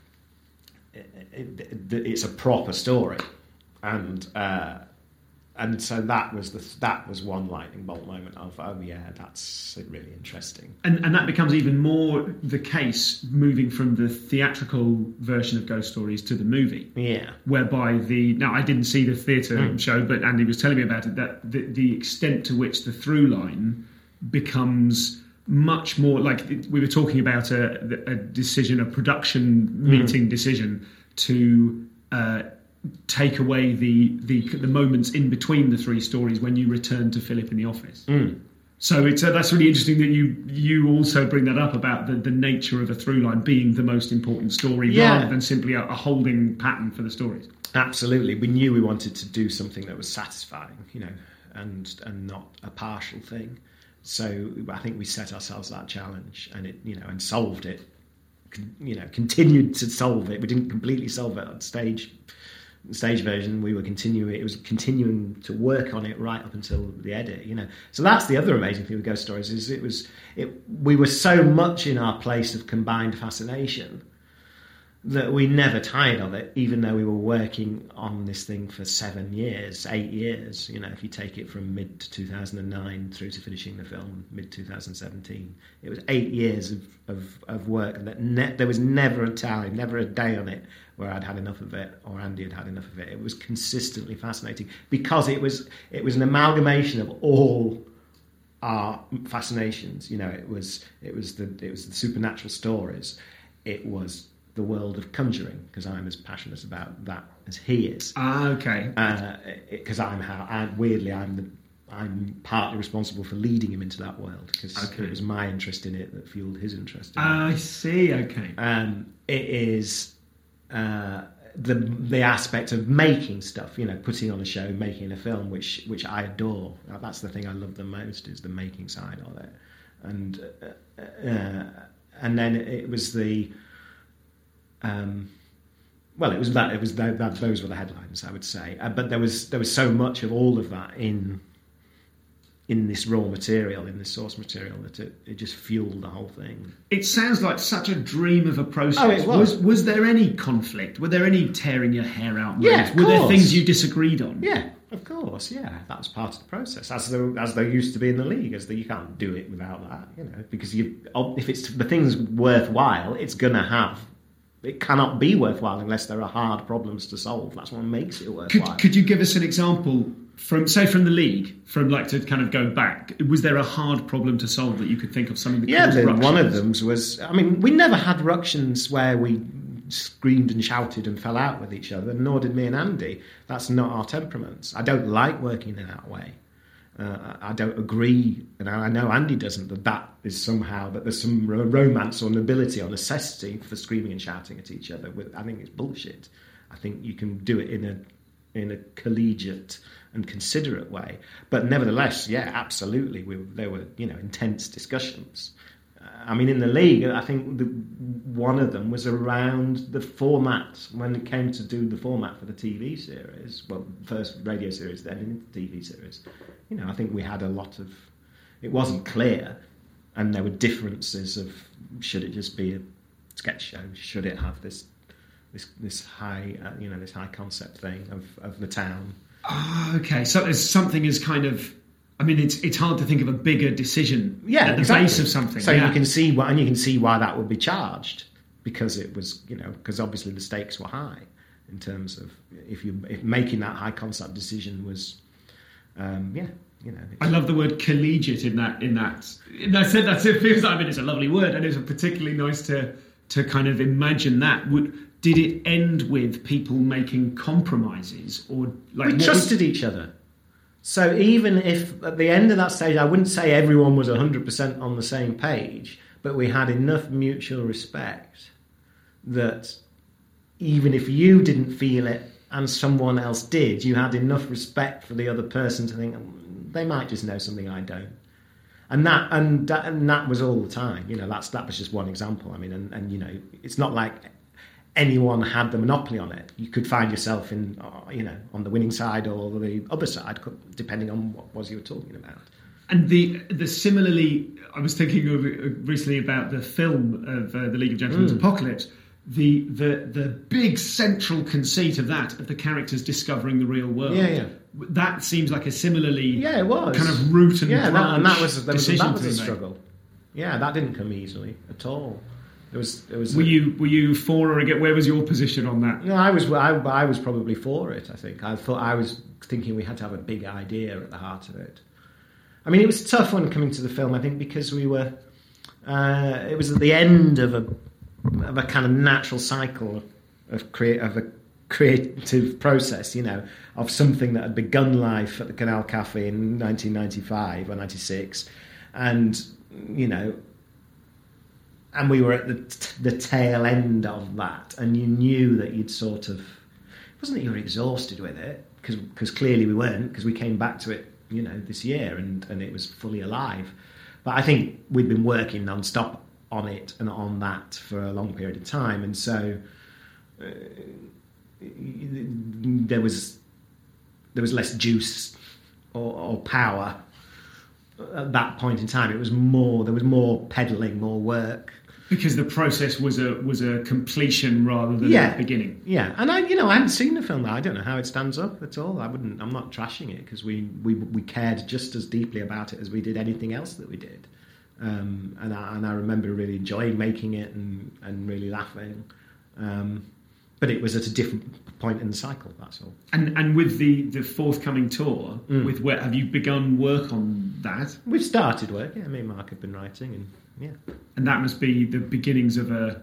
[SPEAKER 4] it, it, it, it's a proper story. And, uh, and so that was the that was one lightning bolt moment of, oh yeah, that's really interesting.
[SPEAKER 5] And and that becomes even more the case moving from the theatrical version of Ghost Stories to the movie.
[SPEAKER 4] Yeah.
[SPEAKER 5] Whereby the, now I didn't see the theatre
[SPEAKER 4] mm.
[SPEAKER 5] show, but Andy was telling me about it, that the, the extent to which the through line becomes much more, like we were talking about a, a decision, a production meeting mm. decision to uh, take away the, the the moments in between the three stories when you return to Philip in the office.
[SPEAKER 4] Mm.
[SPEAKER 5] So it's uh, that's really interesting that you you also bring that up about the, the nature of a through line being the most important story
[SPEAKER 4] yeah.
[SPEAKER 5] rather than simply a, a holding pattern for the stories.
[SPEAKER 4] Absolutely. We knew we wanted to do something that was satisfying, you know, and and not a partial thing. So I think we set ourselves that challenge, and it, you know, and solved it. You know, continued to solve it. We didn't completely solve it on stage. Stage version, we were continuing. It was continuing to work on it right up until the edit. You know, so that's the other amazing thing with Ghost Stories is it was it. We were so much in our place of combined fascination that we never tired of it, even though we were working on this thing for seven years, eight years. You know, if you take it from mid two thousand nine through to finishing the film mid two thousand seventeen, it was eight years of of, of work. That ne- there was never a time, never a day on it where I'd had enough of it or Andy had had enough of it. It was consistently fascinating because it was it was an amalgamation of all our fascinations. You know, it was it was the it was the supernatural stories. It was the world of conjuring, because I'm as passionate about that as he is.
[SPEAKER 5] Ah, okay.
[SPEAKER 4] Because uh, I'm how, and weirdly, I'm the, I'm partly responsible for leading him into that world, because okay. it was my interest in it that fueled his interest in it.
[SPEAKER 5] I see. Okay.
[SPEAKER 4] Um, it is uh, the the aspect of making stuff, you know, putting on a show, making a film, which which I adore. That's the thing I love the most, is the making side of it, and uh, uh, and then it was the. Um, well, it was that. It was that, that. Those were the headlines, I would say. Uh, but there was there was so much of all of that in in this raw material, in this source material, that it, it just fueled the whole thing.
[SPEAKER 5] It sounds like such a dream of a process.
[SPEAKER 4] Oh, it was.
[SPEAKER 5] was. Was there any conflict? Were there any tearing your hair out?
[SPEAKER 4] Yeah, of
[SPEAKER 5] Were
[SPEAKER 4] course.
[SPEAKER 5] there things you disagreed on?
[SPEAKER 4] Yeah, of course. Yeah, that was part of the process, as there as there used to be in the league. As the, you can't do it without that, you know, because you if it's the thing's worthwhile, it's gonna have. It cannot be worthwhile unless there are hard problems to solve. That's what makes it worthwhile.
[SPEAKER 5] Could, could you give us an example from, say, from the league, from like to kind of go back? Was there a hard problem to solve that you could think of? Something that
[SPEAKER 4] yeah,
[SPEAKER 5] caused
[SPEAKER 4] the,
[SPEAKER 5] ructions?
[SPEAKER 4] One of them was. I mean, we never had ructions where we screamed and shouted and fell out with each other. Nor did me and Andy. That's not our temperaments. I don't like working in that way. Uh, I don't agree, and I know Andy doesn't, that that is somehow, that there's some romance or nobility or necessity for screaming and shouting at each other. I think it's bullshit. I think you can do it in a in a collegiate and considerate way. But nevertheless, yeah, absolutely, we, there were, you know, intense discussions. Uh, I mean, in the league, I think the, one of them was around the format, when it came to do the format for the T V series, well, first radio series, then into the T V series. You know, I think we had a lot of... It wasn't clear, and there were differences of, should it just be a sketch show? Should it have this this this high, uh, you know, this high concept thing of, of the town?
[SPEAKER 5] Oh, okay, so there's something as kind of... I mean, it's it's hard to think of a bigger decision
[SPEAKER 4] yeah,
[SPEAKER 5] at the
[SPEAKER 4] exactly.
[SPEAKER 5] base of something.
[SPEAKER 4] So
[SPEAKER 5] yeah.
[SPEAKER 4] you can see why, and you can see why that would be charged, because it was, you know, because obviously the stakes were high in terms of if you if making that high concept decision was... Um, yeah, you know.
[SPEAKER 5] I love the word collegiate in that. In that, in that sense, that's it. Feels like, I mean, it's a lovely word, and it's particularly nice to to kind of imagine that. Would did it end with people making compromises, or like
[SPEAKER 4] we trusted was... each other? So even if at the end of that stage, I wouldn't say everyone was one hundred percent on the same page, but we had enough mutual respect that even if you didn't feel it, and someone else did, you had enough respect for the other person to think they might just know something I don't, and that and that, and that was all the time. You know, that's that was just one example. I mean, and, and you know, it's not like anyone had the monopoly on it. You could find yourself in, uh, you know, on the winning side or the other side, depending on what was you were talking about.
[SPEAKER 5] And the the similarly, I was thinking of recently about the film of uh, the League of Gentlemen's mm. Apocalypse. The, the the big central conceit of that, of the characters discovering the real world,
[SPEAKER 4] yeah, yeah.
[SPEAKER 5] that seems like a similarly
[SPEAKER 4] yeah, it was.
[SPEAKER 5] kind of root and
[SPEAKER 4] yeah,
[SPEAKER 5] branch
[SPEAKER 4] that, and that was, that was,
[SPEAKER 5] decision
[SPEAKER 4] that was
[SPEAKER 5] to
[SPEAKER 4] a
[SPEAKER 5] make.
[SPEAKER 4] struggle. Yeah, that didn't come easily at all. It was. It was.
[SPEAKER 5] Were
[SPEAKER 4] a,
[SPEAKER 5] you were you for or against? Where was your position on that?
[SPEAKER 4] No, I was. I, I was probably for it. I think. I thought I was thinking we had to have a big idea at the heart of it. I mean, it was tough when coming to the film. I think because we were. Uh, it was at the end of a. of a kind of natural cycle of create of a creative process, you know, of something that had begun life at the Canal Cafe in nineteen ninety-five or ninety-six, and you know, and we were at the the tail end of that, and you knew that you'd sort of, it wasn't that you were exhausted with it, because because clearly we weren't, because we came back to it, you know, this year, and and it was fully alive, but I think we'd been working non-stop on it and on that for a long period of time, and so uh, there was there was less juice or, or power at that point in time. It was more there was more peddling, more work,
[SPEAKER 5] because the process was a was a completion rather than
[SPEAKER 4] yeah,
[SPEAKER 5] a beginning.
[SPEAKER 4] Yeah, and I you know I haven't seen the film. I don't know how it stands up at all. I wouldn't. I'm not trashing it, because we we we cared just as deeply about it as we did anything else that we did. Um, and, I, and I remember really enjoying making it and, and really laughing. Um, but it was at a different point in the cycle, that's all.
[SPEAKER 5] And and with the, the forthcoming tour, mm. with where have you begun work on that?
[SPEAKER 4] We've started work, yeah. Me and Mark have been writing, and yeah.
[SPEAKER 5] And that must be the beginnings of a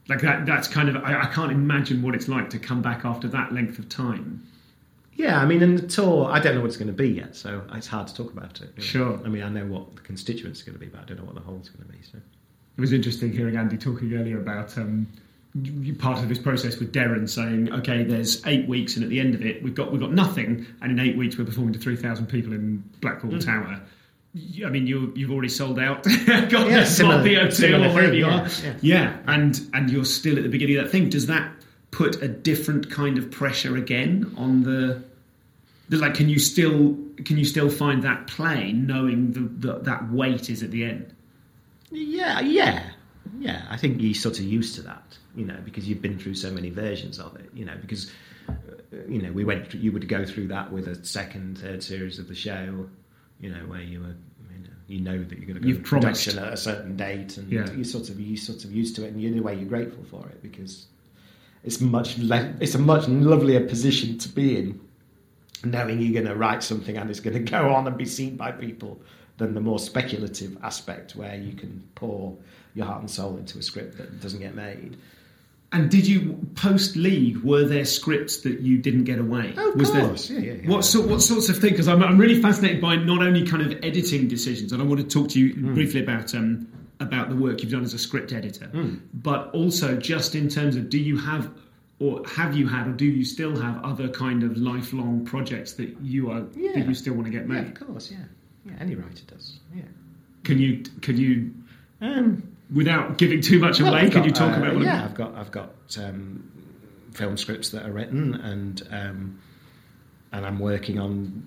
[SPEAKER 5] Like that. That's kind of. I, I can't imagine what it's like to come back after that length of time.
[SPEAKER 4] Yeah, I mean, and the tour, I don't know what it's going to be yet, so it's hard to talk about it. You know?
[SPEAKER 5] Sure.
[SPEAKER 4] I mean, I know what the constituents are going to be, but I don't know what the whole's going to be. So
[SPEAKER 5] it was interesting hearing Andy talking earlier about um, part of this process with Derren saying, "Okay, there's eight weeks, and at the end of it, we've got we've got nothing, and in eight weeks we're performing to three thousand people in Blackwall mm. Tower." I mean, you you've already sold out. Got
[SPEAKER 4] yeah,
[SPEAKER 5] similar, the O two or wherever you
[SPEAKER 4] yeah,
[SPEAKER 5] are.
[SPEAKER 4] Yeah.
[SPEAKER 5] yeah, and and you're still at the beginning of that thing. Does that put a different kind of pressure again on the? Like, can you still can you still find that play, knowing the, the, that weight is at the end?
[SPEAKER 4] Yeah, yeah, yeah. I think you're sort of used to that, you know, because you've been through so many versions of it, you know. Because uh, you know, we went, you would go through that with a second, third series of the show, you know, where you were, you know, you know that you're going to go
[SPEAKER 5] You've
[SPEAKER 4] to
[SPEAKER 5] promised.
[SPEAKER 4] production at a certain date, and
[SPEAKER 5] yeah.
[SPEAKER 4] you sort of you sort of used to it, and in a way you're grateful for it because it's much le- it's a much lovelier position to be in, knowing you're going to write something and it's going to go on and be seen by people, than the more speculative aspect where you can pour your heart and soul into a script that doesn't get made.
[SPEAKER 5] And did you, post-League, were there scripts that you didn't get away?
[SPEAKER 4] Oh, of
[SPEAKER 5] Was
[SPEAKER 4] course,
[SPEAKER 5] there,
[SPEAKER 4] yeah, yeah, yeah.
[SPEAKER 5] What, sort, what sorts of things? Because I'm, I'm really fascinated by not only kind of editing decisions, and I want to talk to you mm. briefly about um, about the work you've done as a script editor, mm. but also just in terms of, do you have... or have you had, or do you still have other kind of lifelong projects that you are
[SPEAKER 4] yeah.
[SPEAKER 5] that you still want to get made?
[SPEAKER 4] Yeah, of course, yeah, yeah. Any writer does. Yeah.
[SPEAKER 5] Can you can you,
[SPEAKER 4] um,
[SPEAKER 5] without giving too much
[SPEAKER 4] well,
[SPEAKER 5] away,
[SPEAKER 4] got,
[SPEAKER 5] can you talk
[SPEAKER 4] uh,
[SPEAKER 5] about? What
[SPEAKER 4] yeah, I've got I've got um, film scripts that are written, and um, and I'm working on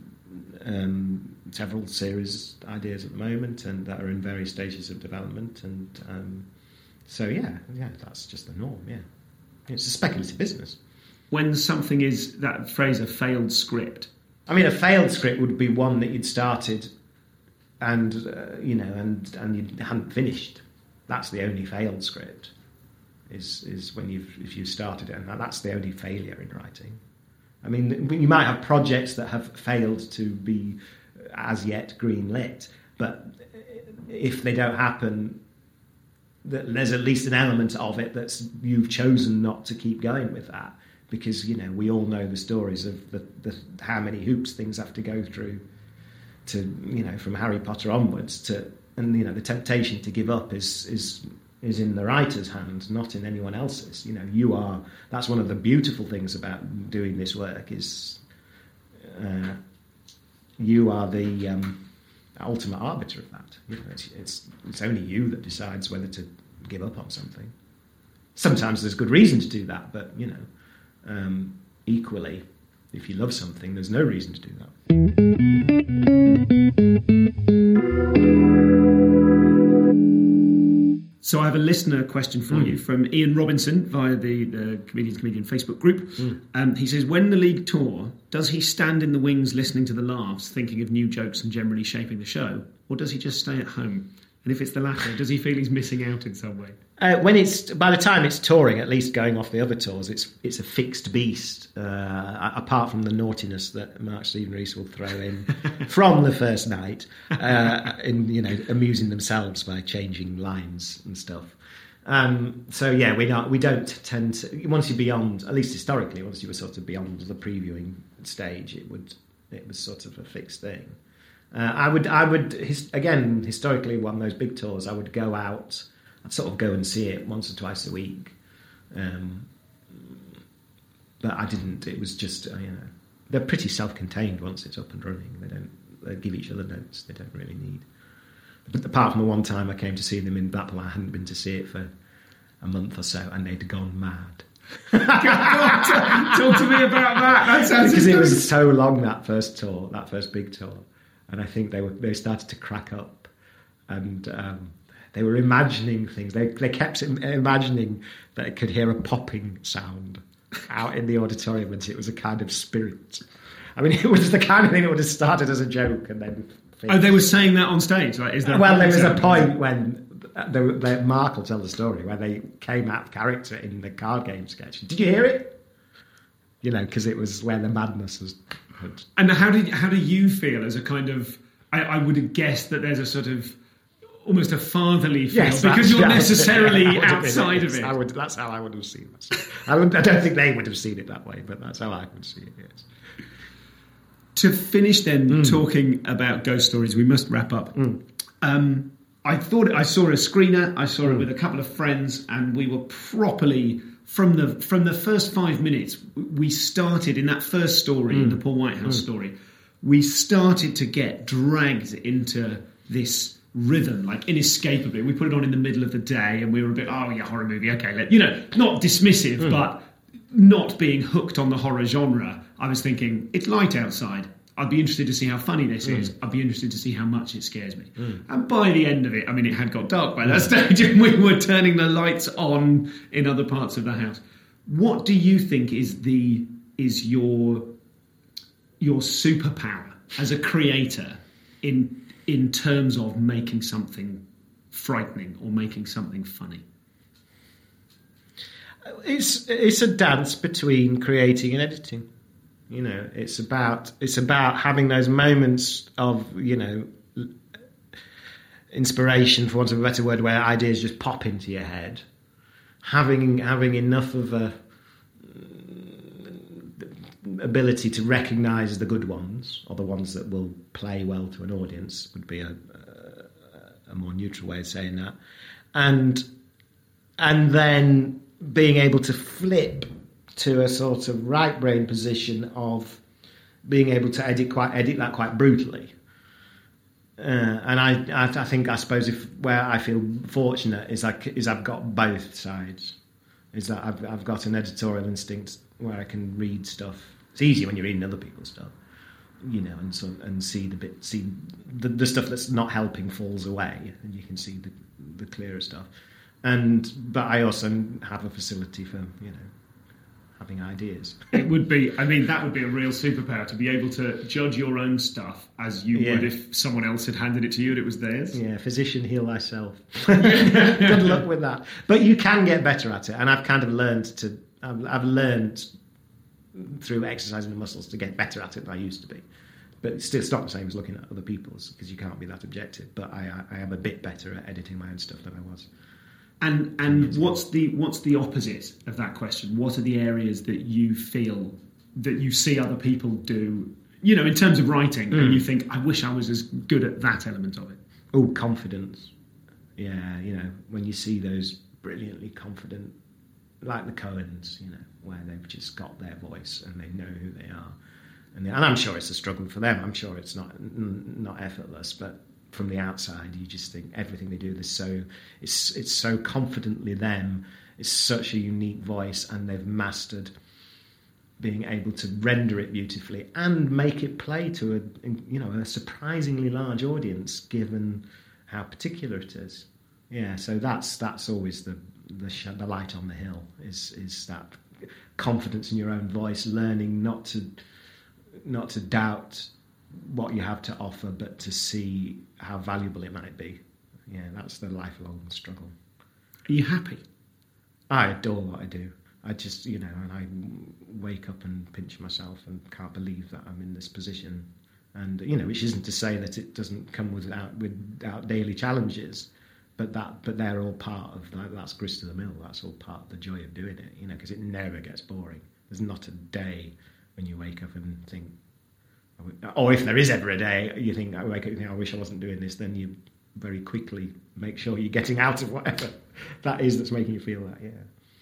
[SPEAKER 4] um, several series ideas at the moment, and that are in various stages of development, and um, so yeah, yeah, that's just the norm. Yeah. It's a speculative business.
[SPEAKER 5] When something is, that phrase, a failed script.
[SPEAKER 4] I mean, a failed script would be one that you'd started and, uh, you know, and, and you hadn't finished. That's the only failed script, is is when you've, if you started it, and that's the only failure in writing. I mean, you might have projects that have failed to be as yet green-lit, but if they don't happen, there's at least an element of it that's you've chosen not to keep going with that, because you know we all know the stories of the, the how many hoops things have to go through to, you know, from Harry Potter onwards, to, and you know the temptation to give up is is is in the writer's hand, not in anyone else's. You know, you are, that's one of the beautiful things about doing this work, is uh, you are the um, ultimate arbiter of that. You know, it's, it's it's only you that decides whether to give up on something. Sometimes there's good reason to do that, but you know, um, equally, if you love something, there's no reason to do that.
[SPEAKER 5] So I have a listener question for mm. you from Ian Robinson via the, the Comedians Comedian Facebook group. Mm. Um, he says, when the League tour, does he stand in the wings listening to the laughs, thinking of new jokes and generally shaping the show? Or does he just stay at home? And if it's the latter, does he feel he's missing out in some way? Uh,
[SPEAKER 4] when it's by the time it's touring, at least going off the other tours, it's it's a fixed beast. Uh, apart from the naughtiness that Mark Stephen Rees will throw in from the first night, uh, in you know amusing themselves by changing lines and stuff. Um, so yeah, we not we don't tend to, once you're beyond, at least historically, once you were sort of beyond the previewing stage, it would it was sort of a fixed thing. Uh, I would, I would his, again, historically, one of those big tours, I would go out, I'd sort of go and see it once or twice a week. Um, but I didn't, it was just, uh, you know, they're pretty self-contained once it's up and running. They don't they give each other notes, they don't really need. But apart from the one time I came to see them in Blackpool, I hadn't been to see it for a month or so, and they'd gone mad.
[SPEAKER 5] talk, talk to me about that. That sounds
[SPEAKER 4] because it was so long, that first tour, that first big tour. And I think they were they started to crack up, and um, they were imagining things. They they kept imagining that they could hear a popping sound out in the auditorium, and it was a kind of spirit. I mean, it was the kind of thing that would have started as a joke and then finished.
[SPEAKER 5] Oh, they were saying that on stage. Like, is there?
[SPEAKER 4] Well, there was a point when the, the, Mark will tell the story where they came out of character in the card game sketch. Did you hear it? You know, because it was where the madness was.
[SPEAKER 5] And how did how do you feel as a kind of? I, I would have guessed that there's a sort of almost a fatherly feel,
[SPEAKER 4] yes,
[SPEAKER 5] because you're
[SPEAKER 4] yeah,
[SPEAKER 5] necessarily
[SPEAKER 4] yeah,
[SPEAKER 5] outside
[SPEAKER 4] yes,
[SPEAKER 5] of it.
[SPEAKER 4] I would, that's how I would have seen it. I, would, I don't think they would have seen it that way, but that's how I would see it, yes.
[SPEAKER 5] To finish then
[SPEAKER 4] Mm.
[SPEAKER 5] talking about ghost stories, we must wrap up.
[SPEAKER 4] Mm.
[SPEAKER 5] Um, I thought I saw a screener, I saw
[SPEAKER 4] Mm.
[SPEAKER 5] it with a couple of friends, and we were properly, from the from the first five minutes, we started in that first story,
[SPEAKER 4] Mm.
[SPEAKER 5] the Paul Whitehouse
[SPEAKER 4] Mm.
[SPEAKER 5] story, we started to get dragged into this rhythm, like inescapably. We put it on in the middle of the day and we were a bit, oh yeah, horror movie, okay, let, you know, not dismissive,
[SPEAKER 4] Mm.
[SPEAKER 5] but not being hooked on the horror genre. I was thinking, it's light outside. I'd be interested to see how funny this
[SPEAKER 4] Mm.
[SPEAKER 5] is. I'd be interested to see how much it scares me.
[SPEAKER 4] Mm.
[SPEAKER 5] And by the end of it, I mean, it had got dark by that stage and we were turning the lights on in other parts of the house. What do you think is the is your your superpower as a creator in in terms of making something frightening or making something funny?
[SPEAKER 4] It's it's a dance between creating and editing. You know, it's about it's about having those moments of, you know, inspiration, for want of a better word, where ideas just pop into your head. Having having enough of a ability to recognise the good ones, or the ones that will play well to an audience, would be a, a, a more neutral way of saying that, and and then being able to flip to a sort of right brain position of being able to edit quite edit that quite brutally. Uh, and I, I I think I suppose if where I feel fortunate is like is I've got both sides. Is that I've I've got an editorial instinct where I can read stuff. It's easier when you're reading other people's stuff, you know, and so and see the bit see the, the stuff that's not helping falls away, and you can see the the clearer stuff. And but I also have a facility for, you know, having ideas.
[SPEAKER 5] It would be, I mean, that would be a real superpower, to be able to judge your own stuff as you
[SPEAKER 4] Yeah.
[SPEAKER 5] would if someone else had handed it to you and it was theirs.
[SPEAKER 4] Yeah, physician, heal thyself. Good luck with that. But you can get better at it, and I've kind of learned to. I've, I've learned through exercising the muscles to get better at it than I used to be. But it's still it's not the same as looking at other people's, because you can't be that objective. But I, I am a bit better at editing my own stuff than I was.
[SPEAKER 5] And and what's the what's the opposite of that question? What are the areas that you feel that you see other people do, you know, in terms of writing,
[SPEAKER 4] Mm.
[SPEAKER 5] and you think, I wish I was as good at that element of it?
[SPEAKER 4] Oh, confidence. Yeah, you know, when you see those brilliantly confident, like the Coens, you know, where they've just got their voice and they know who they are. And, they, and I'm sure it's a struggle for them. I'm sure it's not n- not effortless, but from the outside, you just think everything they do is so it's it's so confidently them. It's such a unique voice, and they've mastered being able to render it beautifully and make it play to a you know a surprisingly large audience, given how particular it is. Yeah, so that's that's always the the, sh- the light on the hill is is that confidence in your own voice, learning not to not to doubt what you have to offer, but to see how valuable it might be. Yeah, that's the lifelong struggle.
[SPEAKER 5] Are you happy?
[SPEAKER 4] I adore what I do. I just, you know, and I wake up and pinch myself and can't believe that I'm in this position. And, you know, which isn't to say that it doesn't come without without daily challenges, but that but they're all part of that. That's grist to the mill. That's all part of the joy of doing it, you know, because it never gets boring. There's not a day when you wake up and think, or if there is ever a day you think, I wake up and think, I wish I wasn't doing this, then you very quickly make sure you're getting out of whatever that is that's making you feel that, yeah.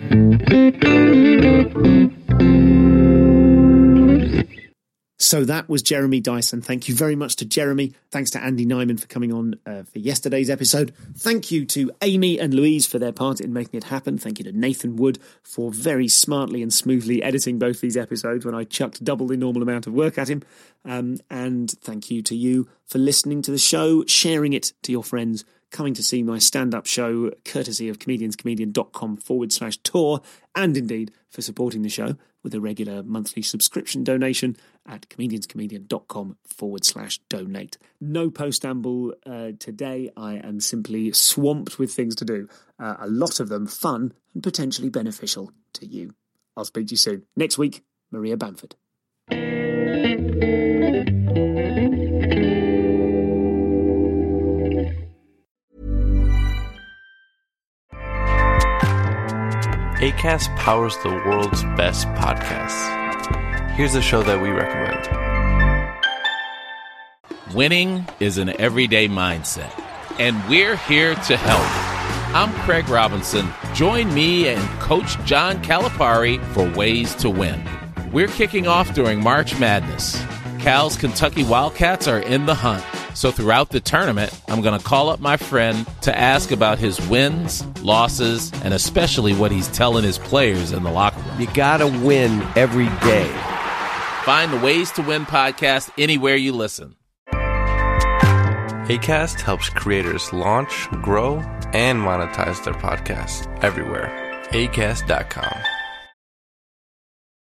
[SPEAKER 1] So that was Jeremy Dyson. Thank you very much to Jeremy. Thanks to Andy Nyman for coming on uh, for yesterday's episode. Thank you to Amy and Louise for their part in making it happen. Thank you to Nathan Wood for very smartly and smoothly editing both these episodes when I chucked double the normal amount of work at him. Um, and thank you to you for listening to the show, sharing it to your friends, coming to see my stand-up show courtesy of comedianscomedian.com forward slash tour, and indeed for supporting the show with a regular monthly subscription donation at comedianscomedian.com forward slash donate. No postamble uh, today. I am simply swamped with things to do. Uh, a lot of them fun and potentially beneficial to you. I'll speak to you soon. Next week, Maria Bamford.
[SPEAKER 7] Acast powers the world's best podcasts. Here's a show that we recommend.
[SPEAKER 8] Winning is an everyday mindset, and we're here to help. I'm Craig Robinson. Join me and Coach John Calipari for Ways to Win. We're kicking off during March Madness. Cal's Kentucky Wildcats are in the hunt. So throughout the tournament, I'm going to call up my friend to ask about his wins, losses, and especially what he's telling his players in the locker room.
[SPEAKER 9] You got to win every day.
[SPEAKER 8] Find the Ways to Win podcast anywhere you listen.
[SPEAKER 7] Acast helps creators launch, grow, and monetize their podcasts everywhere. acast dot com.